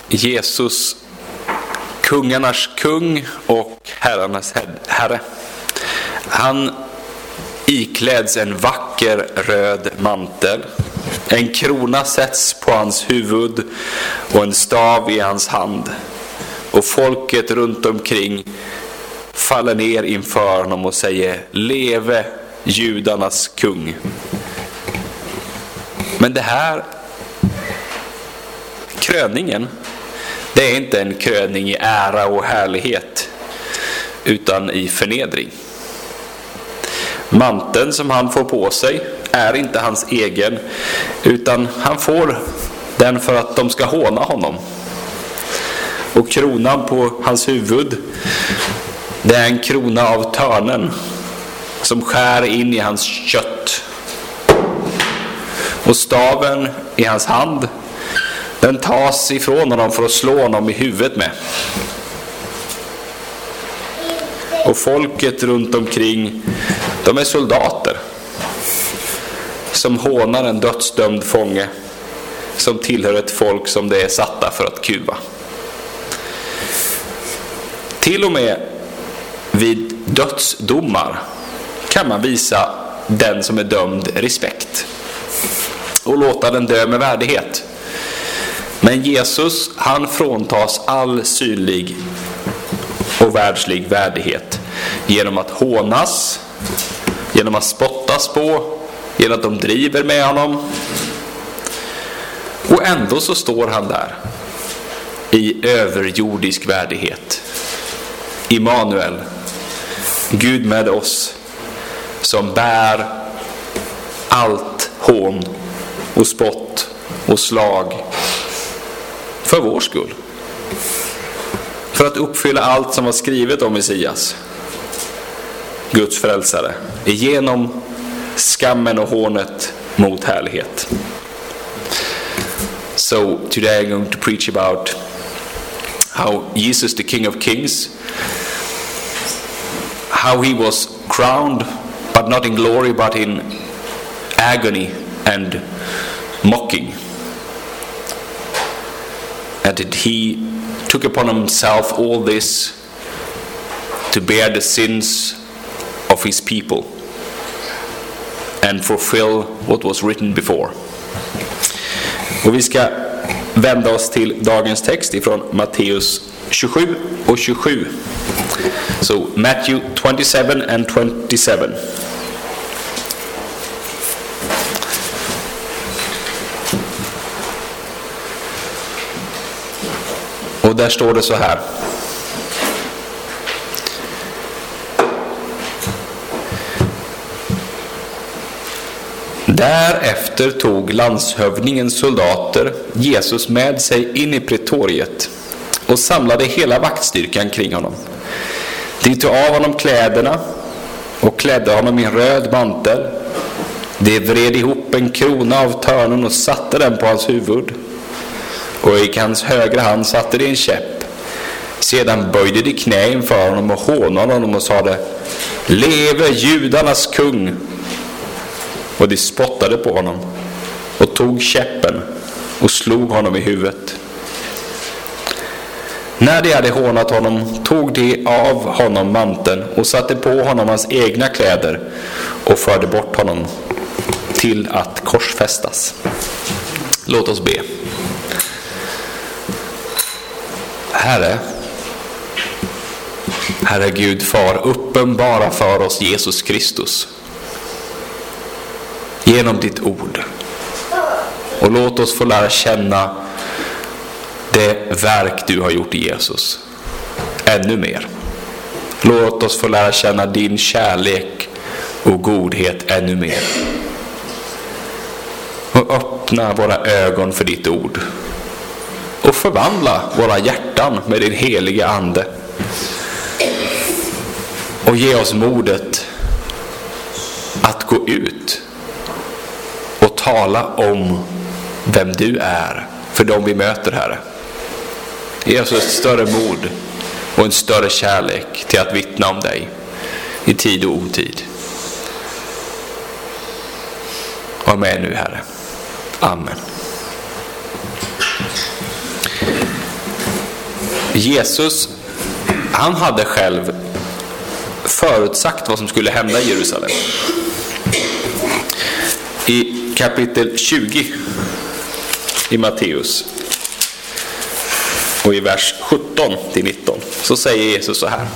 Jesus, kungarnas kung och herrarnas herre. Han ikläds en vacker röd mantel. En krona sätts på hans huvud och en stav i hans hand. Och folket runt omkring faller ner inför honom och säger: leve judarnas kung. Men det här kröningen, det är inte en kröning i ära och härlighet, utan i förnedring. Manteln som han får på sig är inte hans egen, utan han får den för att de ska håna honom. Och kronan på hans huvud, det är en krona av törnen som skär in i hans kött. Och staven i hans hand, den tas ifrån honom för att slå honom i huvudet med. Och folket runt omkring, de är soldater som hånar en dödsdömd fånge som tillhör ett folk som det är satta för att kuva. Till och med vid dödsdomar kan man visa den som är dömd respekt och låta den dö med värdighet. Men Jesus, han fråntas all synlig och världslig värdighet genom att hånas, genom att spottas på, genom att de driver med honom. Och ändå så står han där i överjordisk värdighet. Immanuel, Gud med oss, som bär allt hån och spott och slag för vår skull. För att uppfylla allt som var skrivet om Messias, Guds frälsare, igenom skammen och hånet mot härlighet. So today I'm going to preach about how Jesus, the King of Kings, how he was crowned, but not in glory, but in agony and mocking. And that he took upon himself all this to bear the sins of his people and fulfill what was written before. Och vi ska vända oss till dagens text ifrån Matteus 27 och 27. So Matthew 27 and 27. Och där står det så här: därefter tog landshövdningens soldater Jesus med sig in i pretoriet och samlade hela vaktstyrkan kring honom. De tog av honom kläderna och klädde honom i en röd mantel. De vred ihop en krona av törnen och satte den på hans huvud. Och i hans högra hand satte de en käpp. Sedan böjde de knä inför honom och hånade honom och sade: leve judarnas kung. Och de spottade på honom och tog käppen och slog honom i huvudet. När de hade hånat honom tog de av honom manteln och satte på honom hans egna kläder och förde bort honom till att korsfästas. Låt oss be. Herre Gud, far, uppenbara för oss Jesus Kristus genom ditt ord. Och låt oss få lära känna det verk du har gjort i Jesus ännu mer. Låt oss få lära känna din kärlek och godhet ännu mer. Och öppna våra ögon för ditt ord. Och förvandla våra hjärtan med din heliga ande. Och ge oss modet att gå ut och tala om vem du är för dem vi möter, Herre. Ge oss ett större mod och en större kärlek till att vittna om dig i tid och otid. Var med nu, Herre. Amen. Jesus, han hade själv förutsagt vad som skulle hända i Jerusalem. I kapitel 20 i Matteus och i vers 17-19 så säger Jesus så här: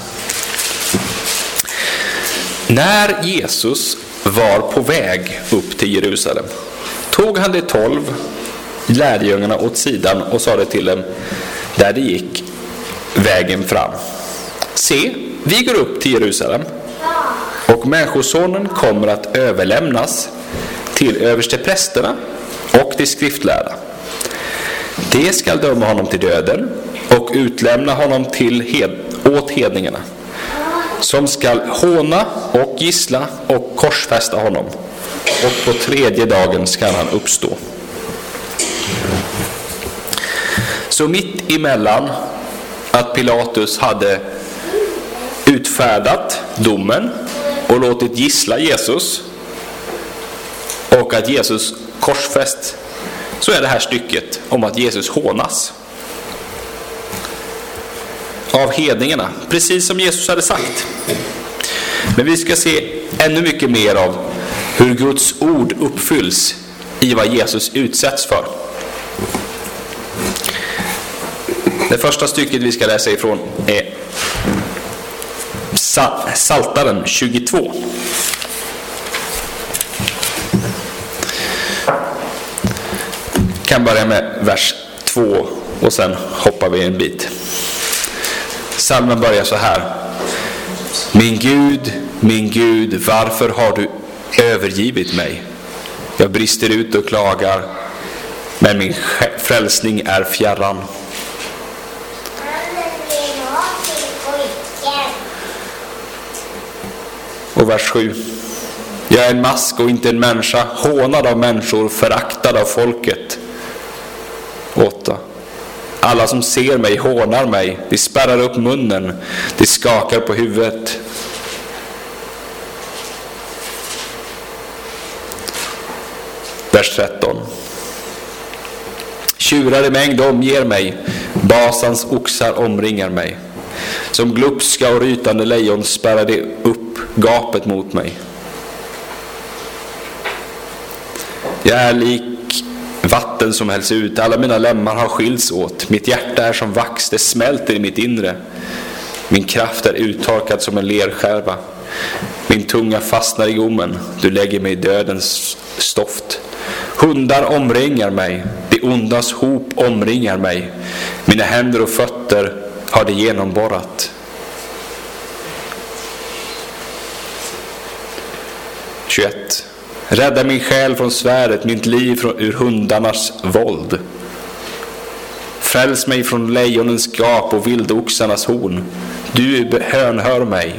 när Jesus var på väg upp till Jerusalem tog han de 12 lärjungarna åt sidan och sa det till dem där de gick vägen fram: se, vi går upp till Jerusalem, och människosonen kommer att överlämnas till översteprästerna och till skriftlärda. De skall döma honom till döden och utlämna honom åt hedningarna, som skall håna och gissla och korsfästa honom, och på 3:e dagen skall han uppstå. Så mitt emellan att Pilatus hade utfärdat domen och låtit gissla Jesus och att Jesus korsfäst, så är det här stycket om att Jesus hånas av hedningarna, precis som Jesus hade sagt. Men vi ska se ännu mycket mer av hur Guds ord uppfylls i vad Jesus utsätts för. Det första stycket vi ska läsa ifrån är Psaltaren 22. Kan börja med vers 2 och sen hoppar vi en bit. Psalmen börjar så här: min Gud, varför har du övergivit mig? Jag brister ut och klagar, men min frälsning är fjärran. Och vers 7: jag är en mask och inte en människa, hånad av människor, föraktad av folket. 8: alla som ser mig hånar mig, de spärrar upp munnen, de skakar på huvudet. Vers 13: tjurar i mängd omger mig, Basans oxar omringar mig. Som glupska och rytande lejon spärrar de upp gapet mot mig. Jag är lik vatten som hälls ut, alla mina lemmar har skilts åt. Mitt hjärta är som vax, det smälter i mitt inre. Min kraft är uttorkad som en lerskärva. Min tunga fastnar i gommen, du lägger mig i dödens stoft. Hundar omringar mig, det ondas hop omringar mig. Mina händer och fötter har det genomborrat. 21: rädda min själ från svärdet, mitt liv ur hundarnas våld. Fräls mig från lejonens gap och vildoxarnas horn. Du hör mig.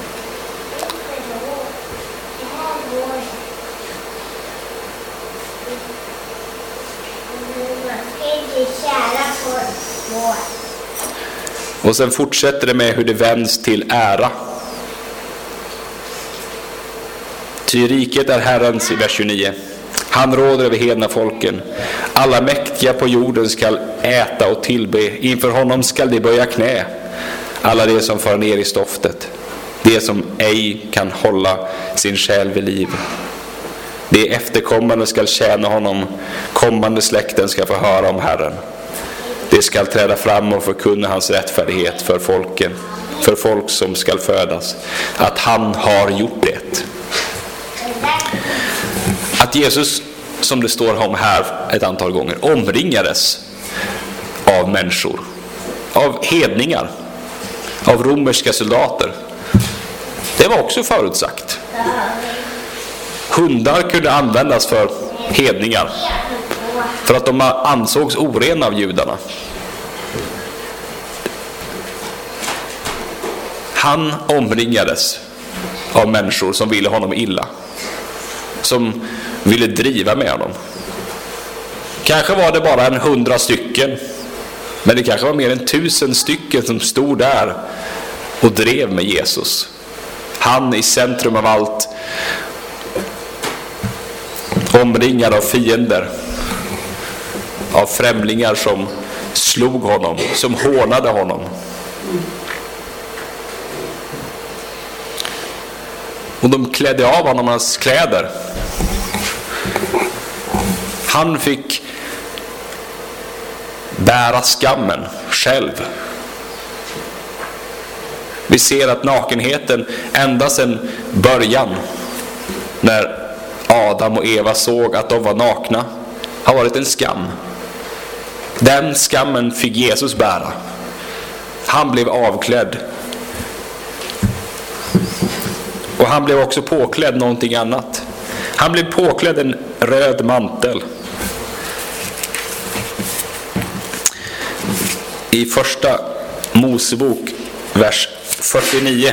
Och sen fortsätter det med hur det vänds till ära. Ty riket är Herrens, i vers 29. Han råder över hedna folken. Alla mäktiga på jorden skall äta och tillbe. Inför honom skall de böja knä. Alla de som far ner i stoftet. De som ej kan hålla sin själ vid liv. De efterkommande skall tjäna honom. Kommande släkten ska få höra om Herren. De skall träda fram och förkunna hans rättfärdighet för folken. För folk som skall födas. Att han har gjort det. Att Jesus, som det står om här ett antal gånger, omringades av människor, av hedningar, av romerska soldater, det var också förutsagt. Hundar kunde användas för hedningar för att de ansågs orena av judarna. Han omringades av människor som ville honom illa, som ville driva med honom. Kanske var det bara 100 stycken, men det kanske var mer än 1000 stycken som stod där och drev med Jesus. Han i centrum av allt, omringad av fiender, av främlingar som slog honom, som hånade honom. Och de klädde av honom hans kläder. Han fick bära skammen själv. Vi ser att nakenheten ända sedan början, när Adam och Eva såg att de var nakna, har varit en skam. Den skammen fick Jesus bära. Han blev avklädd. Och han blev också påklädd någonting annat. Han blev påklädd en röd mantel. I första Mosebok, vers 49,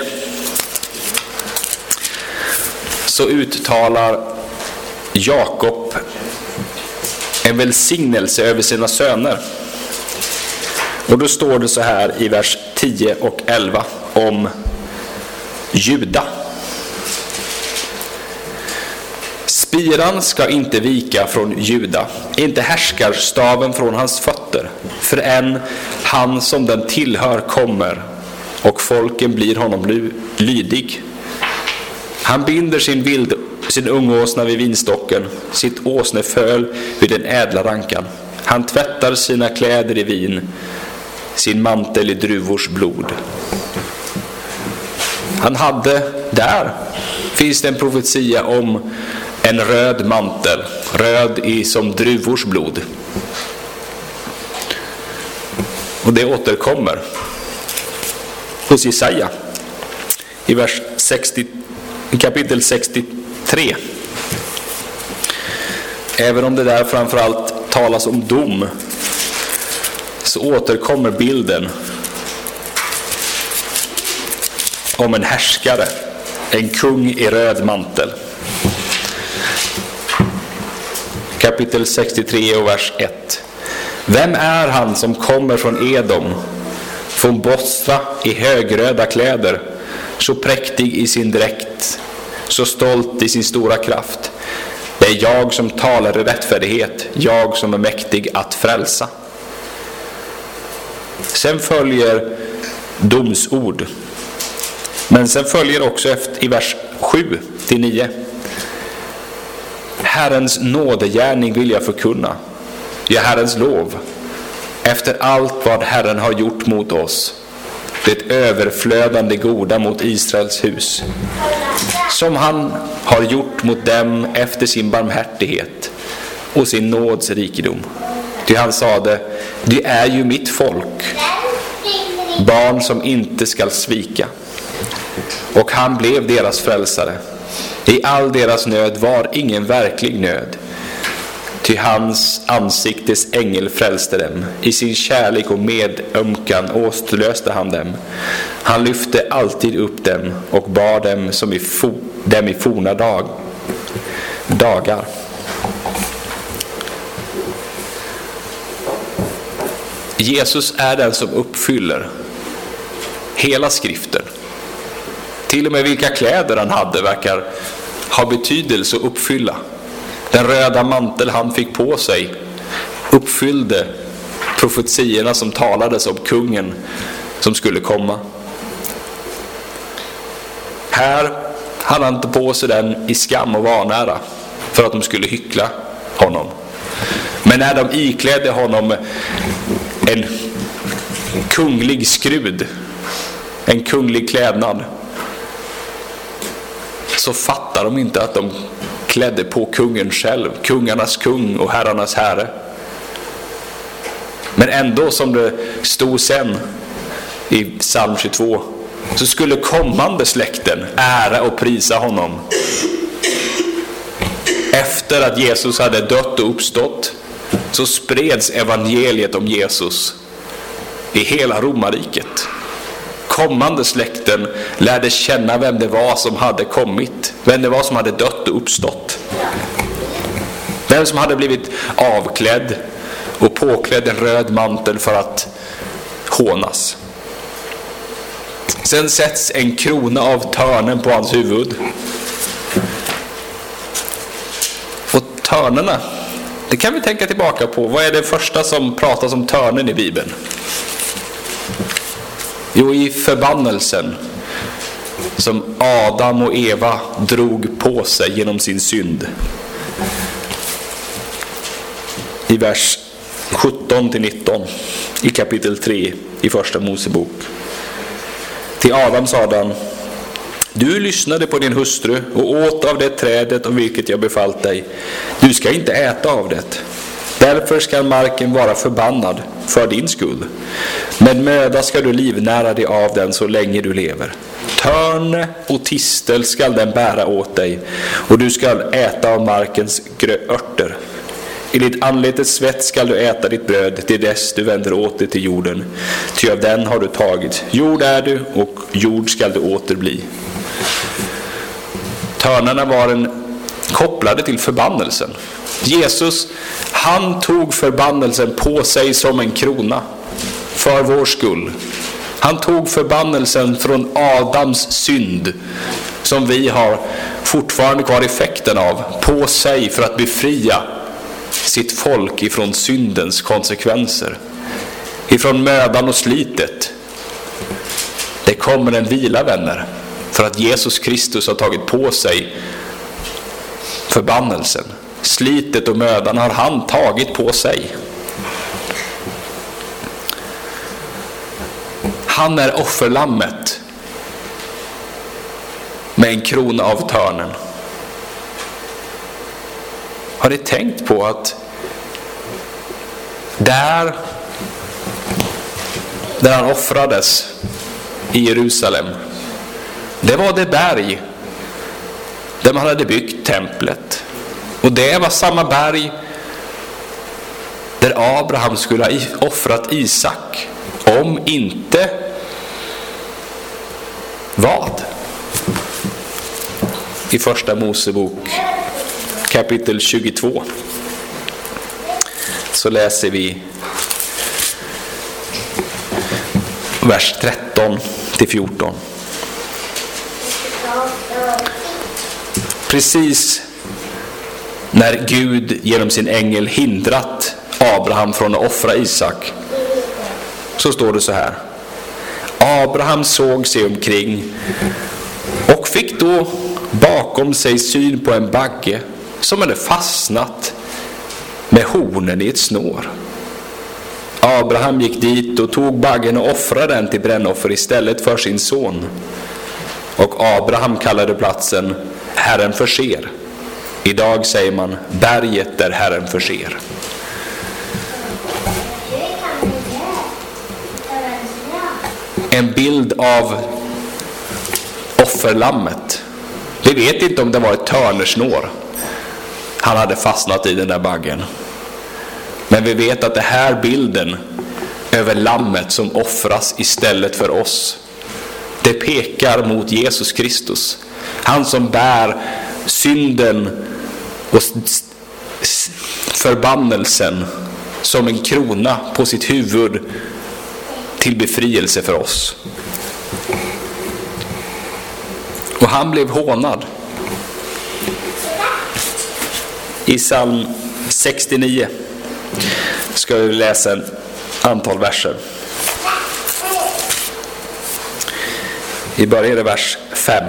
så uttalar Jakob en välsignelse över sina söner. Och då står det så här i vers 10 och 11 om Juda. Spiran ska inte vika från Juda, inte härskar staven från hans fötter, förrän han som den tillhör kommer, och folken blir honom lydig. Han binder sin ungåsna vid vinstocken, sitt åsneföl vid den ädla rankan. Han tvättar sina kläder i vin, sin mantel i druvors blod. Han hade, där finns det en profetia om en röd mantel, röd som druvors blod. Och det återkommer hos Jesaja i kapitel 63. Även om det där framförallt talas om dom, så återkommer bilden om en härskare, en kung i röd mantel. Kapitel 63 och vers 1. Vem är han som kommer från Edom, från Bosra i högröda kläder, så präktig i sin dräkt, så stolt i sin stora kraft? Det är jag som talar i rättfärdighet, jag som är mäktig att frälsa. Sen följer domsord. Men sen följer också i vers 7-9. Herrens nådegärning vill jag förkunna, ja, Herrens lov, efter allt vad Herren har gjort mot oss, det överflödande goda mot Israels hus, som han har gjort mot dem efter sin barmhärtighet och sin nåds rikedom. Ty han sade, det är ju mitt folk, barn som inte skall svika. Och han blev deras frälsare. I all deras nöd var ingen verklig nöd. Ty hans ansiktes ängel frälste dem. I sin kärlek och medömkan återlöste han dem. Han lyfte alltid upp dem och bar dem som dem i forna dagar. Jesus är den som uppfyller hela skriften. Till och med vilka kläder han hade verkar ha betydelse att uppfylla. Den röda mantel han fick på sig uppfyllde profetierna som talades om kungen som skulle komma. Här hade han inte på sig den i skam och vanära för att de skulle hyckla honom. Men när de iklädde honom en kunglig skrud, en kunglig klädnad, så fattar de inte att de klädde på kungen själv, kungarnas kung och herrarnas herre. Men ändå, som det stod sen i psalm 22, så skulle kommande släkten ära och prisa honom. Efter att Jesus hade dött och uppstått, så spreds evangeliet om Jesus i hela Romariket. Kommande släkten lärde känna vem det var som hade kommit, vem det var som hade dött och uppstått, vem som hade blivit avklädd och påklädd en röd mantel för att hånas. Sen sätts en krona av törnen på hans huvud. Och törnerna, Det kan vi tänka tillbaka på. Vad är det första som pratas om törnen i Bibeln? Jo, i förbannelsen som Adam och Eva drog på sig genom sin synd. I vers 17-19 i kapitel 3 i första Mosebok. Till Adam sa han: du lyssnade på din hustru och åt av det trädet om vilket jag befallt dig. Du ska inte äta av det. Därför ska marken vara förbannad för din skull. Med möda ska du livnära dig av den så länge du lever. Törne och tistel skall den bära åt dig, och du skall äta av markens örter. I ditt anletes svett skall du äta ditt bröd till dess du vänder åter till jorden. Ty av den har du tagit. Jord är du, och jord skall du åter bli. Törnarna var kopplade till förbannelsen. Jesus, han tog förbannelsen på sig som en krona för vår skull. Han tog förbannelsen från Adams synd, som vi har fortfarande kvar effekten av, på sig för att befria sitt folk ifrån syndens konsekvenser, ifrån mödan och slitet. Det kommer en vila, vänner, för att Jesus Kristus har tagit på sig förbannelsen. Slitet och mödan har han tagit på sig. Han är offerlammet med en krona av törnen. Har ni tänkt på att där han offrades i Jerusalem, det var det berg där man hade byggt templet. Och det var samma berg där Abraham skulle ha offrat Isak. Om inte vad? I första Mosebok kapitel 22 så läser vi vers 13-14. Precis när Gud genom sin ängel hindrat Abraham från att offra Isak, så står det så här: Abraham såg sig omkring och fick då bakom sig syn på en bagge som hade fastnat med hornen i ett snår. Abraham gick dit och tog baggen och offrade den till brännoffer istället för sin son. Och Abraham kallade platsen Herren förser. Idag säger man berget där Herren förser. En bild av offerlammet. Vi vet inte om det var ett törnesnår han hade fastnat i, den där baggen. Men vi vet att det här bilden över lammet som offras istället för oss, det pekar mot Jesus Kristus. Han som bär synden och förbannelsen som en krona på sitt huvud till befrielse för oss. Och han blev hånad. I psalm 69 ska vi läsa ett antal verser. Vi börjar i vers 5.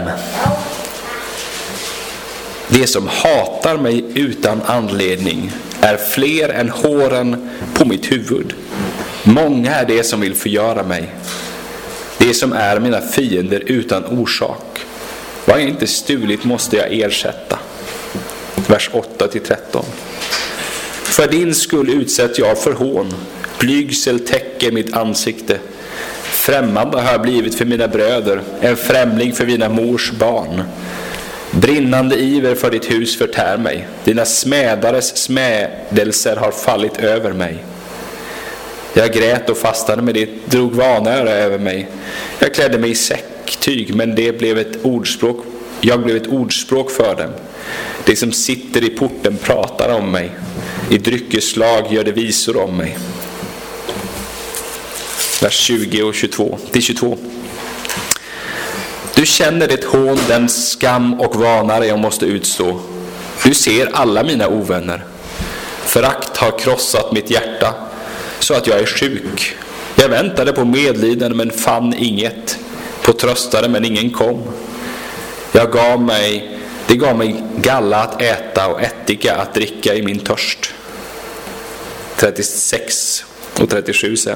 Det som hatar mig utan anledning är fler än håren på mitt huvud. Många är det som vill förgöra mig. Det som är mina fiender utan orsak. Vad jag inte stulit måste jag ersätta. Vers 8-13. För din skull utsätts jag för hån. Blygsel täcker mitt ansikte. Främmande har jag blivit för mina bröder, en främling för mina mors barn. Brinnande iver för ditt hus förtär mig. Dina smädares smädelser har fallit över mig. Jag grät och fastade med ditt drog vanära över mig. Jag klädde mig i säcktyg, men det blev ett ordspråk. Jag blev ett ordspråk för dem. Det som sitter i porten pratar om mig. I dryckeslag gör det visor om mig. Vers 20 och 22. Du känner ditt hån, den skam och vanare jag måste utstå. Du ser alla mina ovänner. Förakt har krossat mitt hjärta så att jag är sjuk. Jag väntade på medlidande men fann inget, på tröstare men ingen kom. Det gav mig galla att äta och ättika att dricka i min törst. 36 och 37 sen.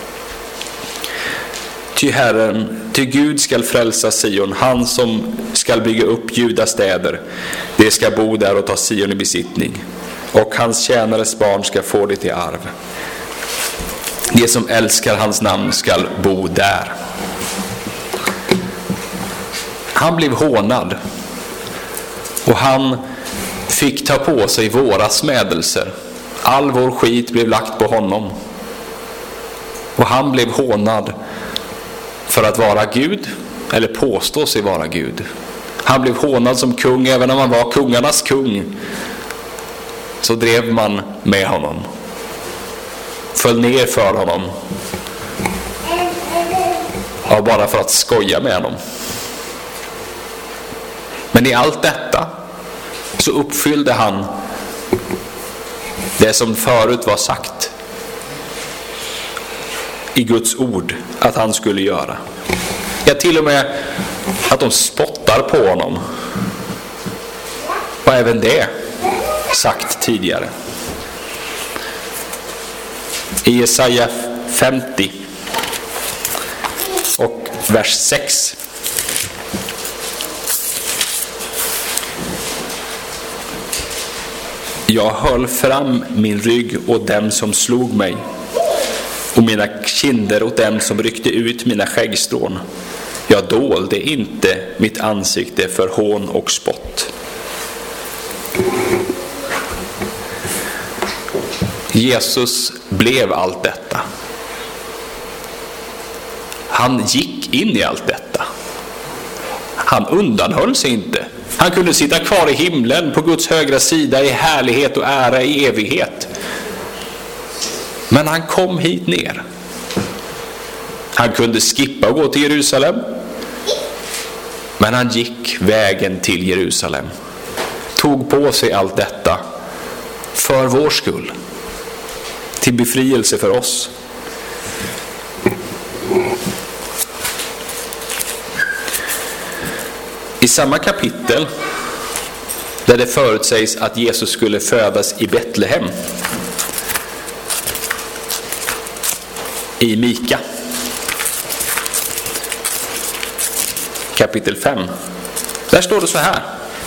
Ty Gud skall frälsa Sion, han som skall bygga upp Judas städer. Det ska bo där och ta Sion i besittning. Och hans tjänares barn ska få det till arv. Det som älskar hans namn skall bo där. Han blev hånad. Och han fick ta på sig våra smädelser. All vår skit blev lagt på honom. Och han blev hånad för att vara Gud, eller påstå sig vara Gud. Han blev hånad som kung, även om han var kungarnas kung. Så drev man med honom. Föll ner för honom. Ja, bara för att skoja med honom. Men i allt detta så uppfyllde han det som förut var sagt i Guds ord att han skulle göra. Ja, till och med att de spottar på honom. Och även det sagt tidigare. I Jesaja 50 och vers 6. Jag höll fram min rygg åt dem som slog mig, och mina kinder åt dem som ryckte ut mina skäggstrån. Jag dolde inte mitt ansikte för hån och spott. Jesus blev allt detta. Han gick in i allt detta. Han undanhöll sig inte. Han kunde sitta kvar i himlen på Guds högra sida i härlighet och ära i evighet. Men han kom hit ner. Han kunde skippa och gå till Jerusalem. Men han gick vägen till Jerusalem. Tog på sig allt detta för vår skull. Till befrielse för oss. I samma kapitel där det förutsägs att Jesus skulle födas i Betlehem, i Mika kapitel 5, där står det så här.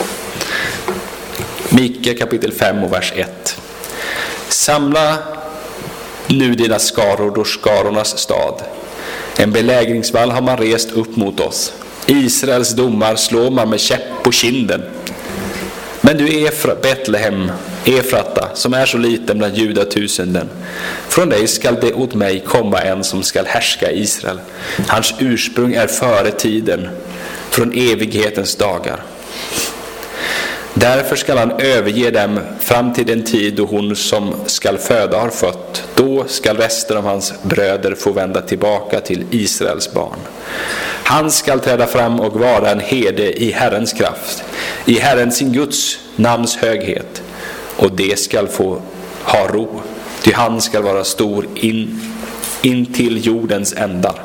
Mika kapitel 5 och vers 1. Samla nu dina skaror då skarornas stad. En belägringsvall har man rest upp mot oss. Israels domar slår man med käpp på kinden. Men du Betlehem, Efrata, som är så liten bland judatusenden, från dig skall det åt mig komma en som skall härska Israel. Hans ursprung är före tiden, från evighetens dagar. Därför skall han överge dem fram till den tid då hon som skall föda har fött. Då skall resten av hans bröder få vända tillbaka till Israels barn. Han skall träda fram och vara en herde i Herrens kraft, i Herrens sin Guds namns höghet. Och det skall få ha ro, ty han skall vara stor in till jordens ändar.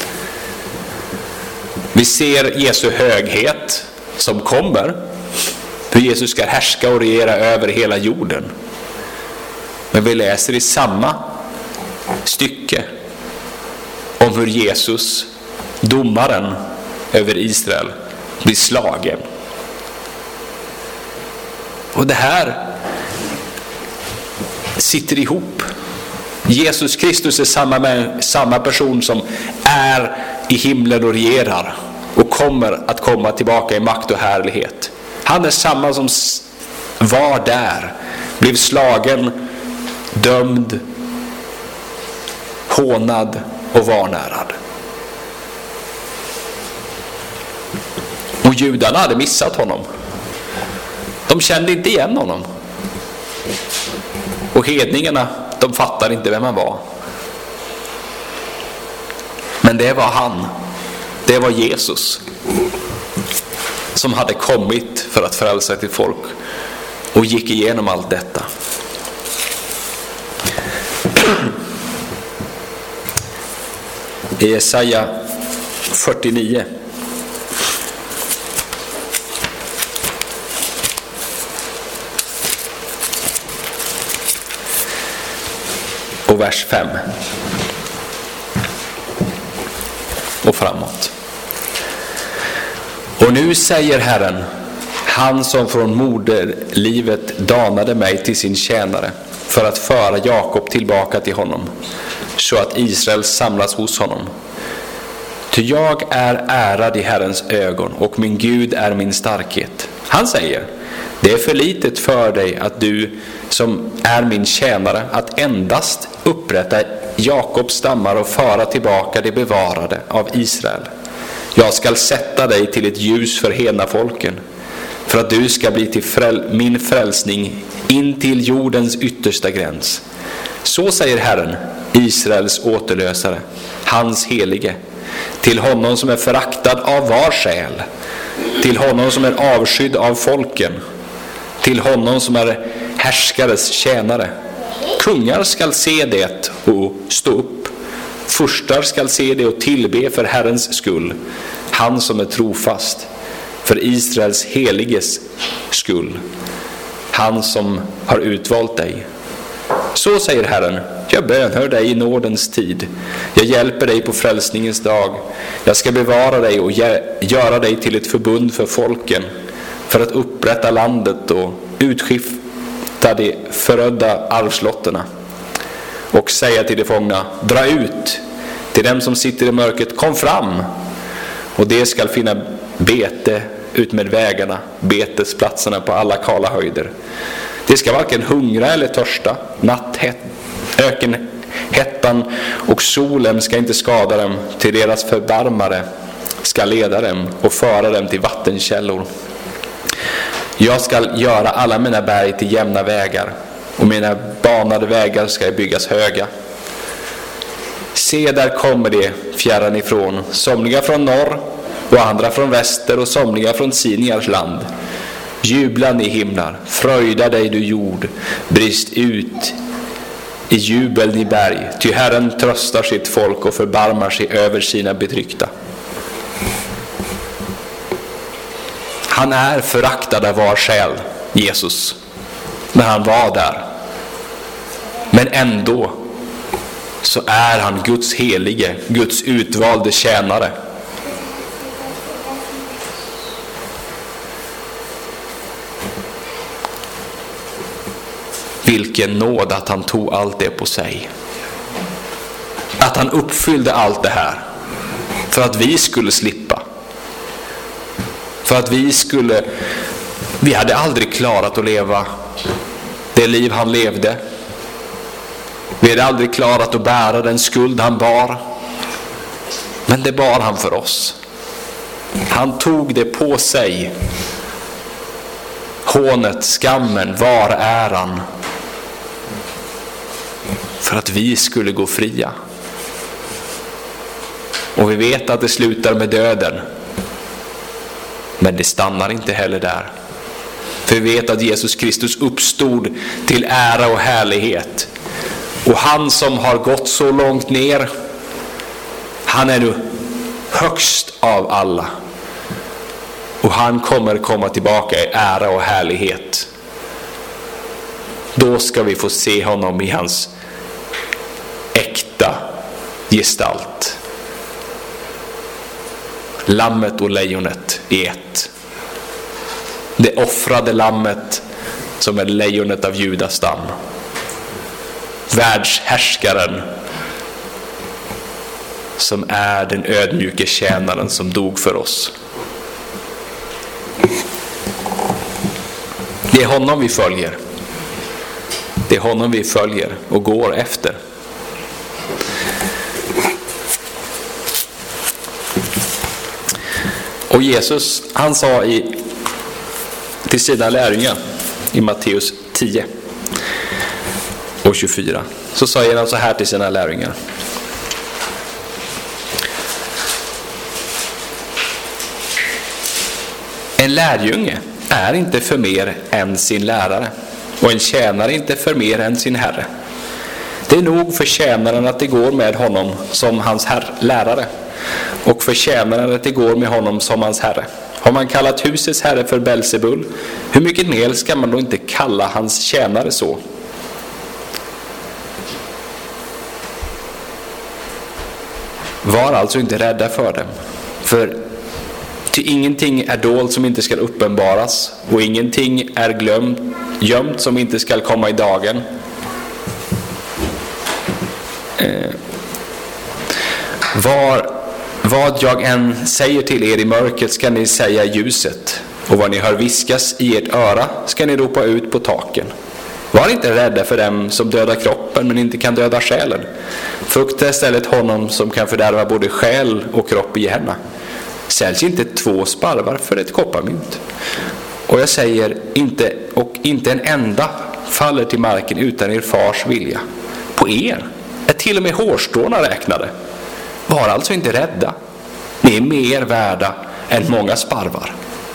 Vi ser Jesu höghet som kommer, hur Jesus ska härska och regera över hela jorden. Men vi läser i samma stycke om hur Jesus, domaren över Israel, blir slagen. Och det här sitter ihop. Jesus Kristus är samma person som är i himlen och regerar och kommer att komma tillbaka i makt och härlighet. Han är samma som var där, blev slagen, dömd, hånad och vanärad. Och judarna hade missat honom. De kände inte igen honom. Och hedningarna, de fattade inte vem han var. Men det var han. Det var Jesus som hade kommit för att frälsa till folk och gick igenom allt detta. I Jesaja 49. Och vers 5. Och framåt. Och nu säger Herren, han som från moderlivet danade mig till sin tjänare, för att föra Jakob tillbaka till honom, så att Israel samlas hos honom. Ty jag är ärad i Herrens ögon, och min Gud är min starkhet. Han säger, det är för litet för dig att du som är min tjänare, att endast upprätta Jakobs stammar och föra tillbaka det bevarade av Israel. Jag skall sätta dig till ett ljus för hedna folken, för att du ska bli till min frälsning in till jordens yttersta gräns. Så säger Herren, Israels återlösare, hans helige, till honom som är föraktad av var själ, till honom som är avskydd av folken, till honom som är härskares tjänare. Kungar skall se det och stå upp, furstar skall se det och tillbe för Herrens skull, han som är trofast, för Israels heliges skull, han som har utvalt dig. Så säger Herren, jag bönhör dig i nådens tid, jag hjälper dig på frälsningens dag, jag ska bevara dig och göra dig till ett förbund för folken, för att upprätta landet och utskifta de förödda arvslotterna, och säga till de fångna, dra ut, till dem som sitter i mörkret, kom fram, och det ska finna bete ut med vägarna, betesplatserna på alla kala höjder. Det ska varken hungra eller törsta, ökenhettan och solen ska inte skada dem, till deras förbarmare ska leda dem och föra dem till vattenkällor. Jag ska göra alla mina berg till jämna vägar, och mina banade vägar ska byggas höga. Se, där kommer de fjärran ifrån, somliga från norr och andra från väster och somliga från Siniars land. Jubla ni himlar, fröjda dig du jord, brist ut i jubel ni berg, ty Herren tröstar sitt folk och förbarmar sig över sina betryckta. Han är föraktad av var själ, Jesus, när han var där. Men ändå så är han Guds helige, Guds utvalde tjänare. Vilken nåd att han tog allt det på sig. Att han uppfyllde allt det här för att vi skulle slippa. För att vi hade aldrig klarat att leva det liv han levde. Vi hade aldrig klarat att bära den skuld han bar. Men det bar han för oss. Han tog det på sig. Hånet, skammen, varäran. För att vi skulle gå fria. Och vi vet att det slutar med döden. Men det stannar inte heller där. För vi vet att Jesus Kristus uppstod till ära och härlighet. Och han som har gått så långt ner, han är nu högst av alla. Och han kommer komma tillbaka i ära och härlighet. Då ska vi få se honom i hans äkta gestalt. Lammet och lejonet är ett. Det offrade lammet som är lejonet av Judas stam. Världshärskaren som är den ödmjuke tjänaren som dog för oss. Det är honom vi följer. Det är honom vi följer och går efter. Och Jesus, han sa till sina lärjungar i Matteus 10 och 24. Så säger han så här till sina lärjungar. En lärjunge är inte för mer än sin lärare, och en tjänare inte för mer än sin herre. Det är nog för tjänaren att det går med honom som hans lärare, och för tjänaren att det går med honom som hans herre. Har man kallat husets herre för Belzebul, hur mycket mer ska man då inte kalla hans tjänare så? Var alltså inte rädda för dem, för till ingenting är dolt som inte ska uppenbaras, och ingenting är gömt som inte ska komma i dagen. Vad jag än säger till er i mörkret ska ni säga i ljuset, och vad ni hör viskas i ert öra ska ni ropa ut på taken. Var inte rädda för dem som dödar kroppen men inte kan döda själen. Frukta istället honom som kan fördärva både själ och kropp i Gehenna. Säljs inte 2 sparvar för ett kopparmynt? Och jag säger, inte en enda faller till marken utan er fars vilja. På er är till och med hårstråna räknade. Var alltså inte rädda. Ni är mer värda än många sparvar.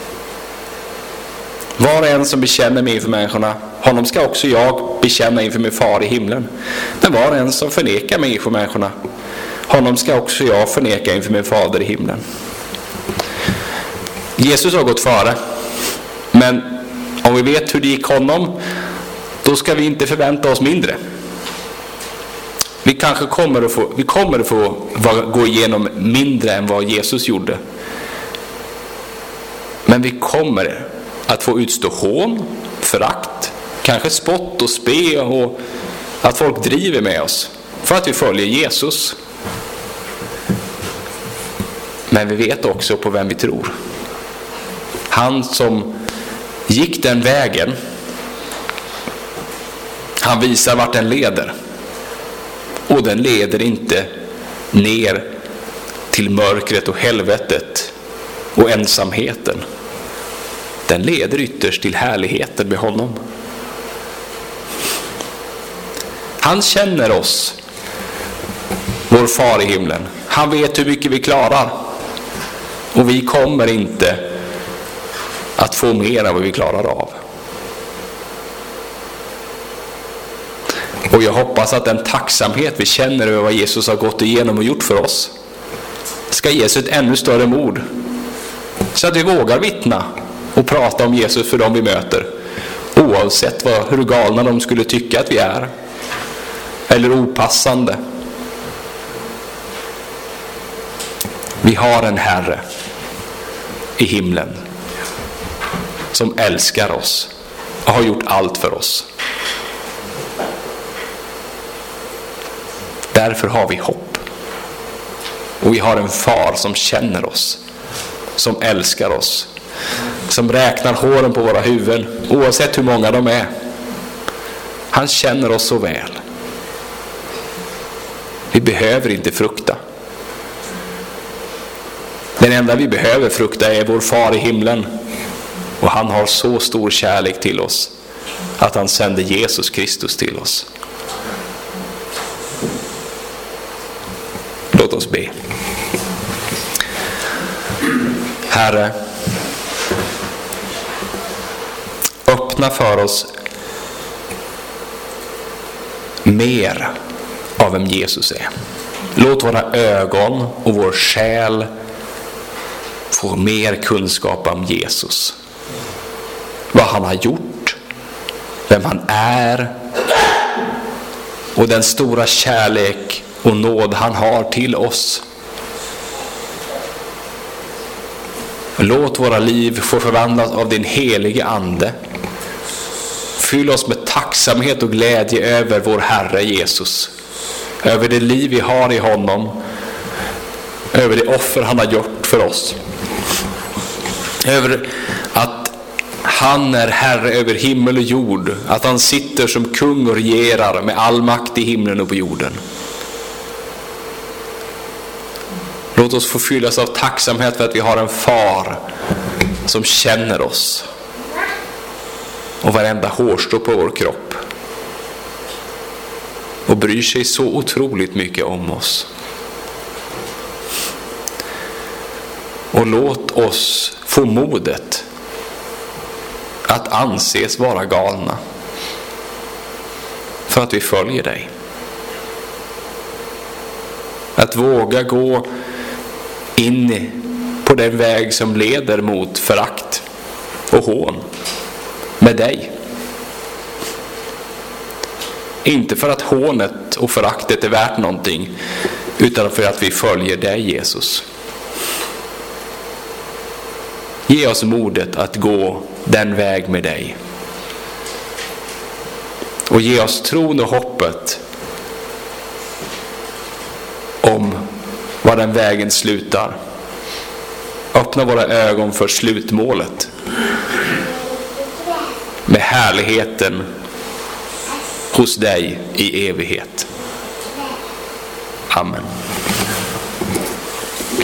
Var och en som bekänner mig inför människorna, honom ska också jag bekänna inför min far i himlen. Men var och en som förnekar mig inför människorna, honom ska också jag förneka inför min fader i himlen. Jesus har gått före, men om vi vet hur det gick honom, då ska vi inte förvänta oss mindre. Vi kanske kommer att få gå igenom mindre än vad Jesus gjorde. Men vi kommer att få utstå hån, förakt, kanske spott och spe, och att folk driver med oss för att vi följer Jesus. Men vi vet också på vem vi tror. Han som gick den vägen, han visar vart den leder. Och den leder inte ner till mörkret och helvetet och ensamheten. Den leder ytterst till härligheten med honom. Han känner oss, vår far i himlen. Han vet hur mycket vi klarar. Och vi kommer inte att få mer än vad vi klarar av. Och jag hoppas att den tacksamhet vi känner över vad Jesus har gått igenom och gjort för oss ska ge oss ett ännu större mod, så att vi vågar vittna och prata om Jesus för dem vi möter, oavsett hur galna de skulle tycka att vi är eller opassande. Vi har en Herre i himlen som älskar oss och har gjort allt för oss. Därför har vi hopp. Och vi har en far som känner oss, som älskar oss, som räknar håren på våra huvuden, oavsett hur många de är. Han känner oss så väl. Vi behöver inte frukta. Den enda vi behöver frukta är vår far i himlen. Och han har så stor kärlek till oss att han sände Jesus Kristus till oss. Låt oss be. Herre, öppna för oss mer av vem Jesus är. Låt våra ögon och vår själ få mer kunskap om Jesus. Vad han har gjort, vem han är och den stora kärlek och nåd han har till oss. Låt våra liv få förvandlas av din helige ande. Fyll oss med tacksamhet och glädje över vår Herre Jesus. Över det liv vi har i honom. Över det offer han har gjort för oss. Över att han är Herre över himmel och jord. Att han sitter som kung och regerar med all makt i himlen och på jorden. Låt oss få fyllas av tacksamhet för att vi har en far som känner oss. Och varenda hårstrå på vår kropp. Och bryr sig så otroligt mycket om oss. Och låt oss få modet att anses vara galna. För att vi följer dig. Att våga gå in på den väg som leder mot förakt och hån med dig. Inte för att hånet och föraktet är värt någonting, utan för att vi följer dig, Jesus. Ge oss modet att gå den väg med dig. Och ge oss tron och hoppet om var den vägen slutar. Öppna våra ögon för slutmålet. Med härligheten hos dig i evighet. Amen.